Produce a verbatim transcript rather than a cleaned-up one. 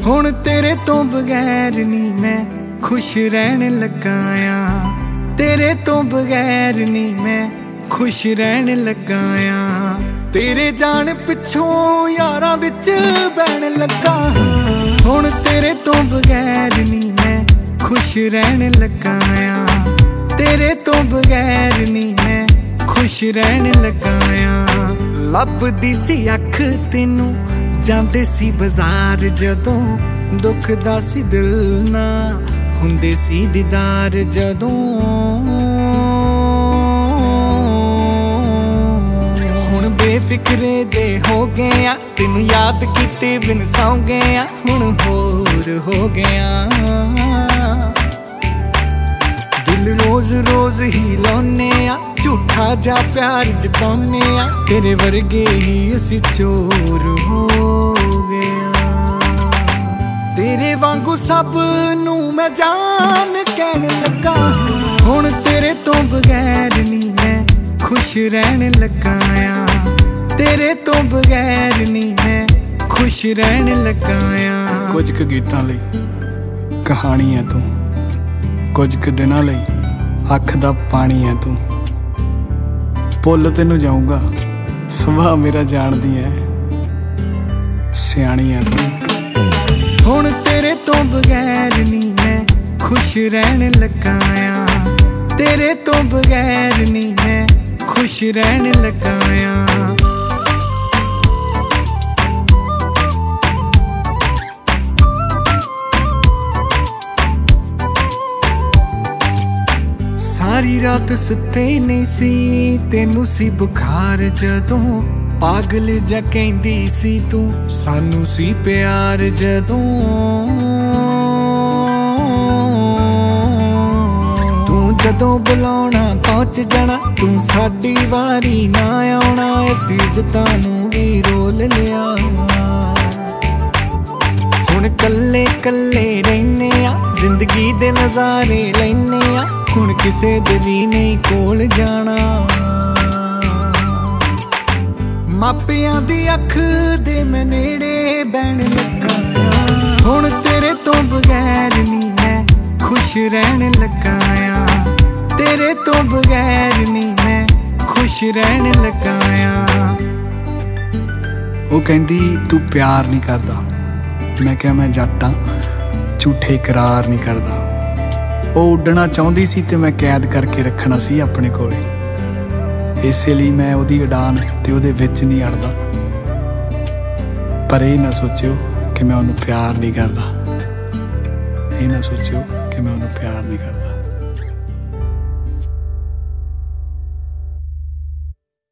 हुण तेरे तो बगैर नी मैं खुश रहन लगा आ, तेरे तो बगैर नी मैं खुश रहन लगा आ। तेरे जान पिछों यारां विच बैण लगा, हुण तेरे तो बगैर नी मैं खुश रहन लगा आ, तेरे तो बगैर नी मैं खुश रहन लगा आ। लभदी सी अख तैनूं जांदे सी बाजार जदों, दुखदा सी दिल ना हुंदे सी दीदार जदों। हुण बेफिक्रे दे हो गए आ, तैनूं याद कीते बिन सौ गए आ, हुण होर हो गया। दिल रोज रोज ही लाउने आ, झूठा जा प्यार जताउने आ, तेरे वर्गे ही असी चोर हो गया। तेरे वांगू सब नू मैं जान कहन लगा, हुण तेरे तो बगैर नी मैं खुश रहन लगा आ, तेरे तो बगैर नी मैं खुश रहन लगा आ। कुछ क गीतां लई कहानी है तू, कुछ क दिनां लई अख दा पानी है तू। भुल तेनू जाऊंगा सुभाव मेरा जानदी है, सियाणी है तू। हुण तेरे तो बगैर नी मैं खुश रहन लगा आ, तेरे तो बगैर नी मैं खुश रहन लगा आ। सारी रात सुते नहीं सी, तेनू सी बुखार जदों, पागल जा कहंदी सी तू सानू सी प्यार जदों। तू जदों बुलाउणा पहुंच जाना, तू साडी वारी ना आउणा, असीं इज्जतां नूं भी रोल लिया। हुण कल्ले कल्ले रहिने आ, जिंदगी दे नज़ारे लैने आ, हुण किसे दे भी नहीं कोल जाना। मापियां दी अख दे मैं नेड़े बैण लगा, हुण तेरे तो बगैर नी मैं खुश रहन लगा आ, तेरे तो बगैर नी मैं खुश रहन लगा आ। वो कहंदी तू प्यार नहीं करदा, मैं क्या मैं जट आ झूठे इकरार नहीं करदा। ਉਹ ਉੱਡਣਾ ਚਾਹੁੰਦੀ ਸੀ ਤੇ ਮੈਂ ਕੈਦ ਕਰਕੇ ਰੱਖਣਾ ਸੀ ਆਪਣੇ ਕੋਲੇ, ਇਸੇ ਲਈ ਮੈਂ ਉਹਦੀ ਉਡਾਨ ਤੇ ਉਹਦੇ ਵਿੱਚ ਨਹੀਂ ਅੜਦਾ। ਪਰ ਇਹ ਨਾ ਸੋਚਿਓ ਕਿ ਮੈਂ ਉਹਨੂੰ ਪਿਆਰ ਨਹੀਂ ਕਰਦਾ, ਇਹ ਨਾ ਸੋਚਿਓ ਕਿ ਮੈਂ ਉਹਨੂੰ ਪਿਆਰ ਨਹੀਂ ਕਰਦਾ।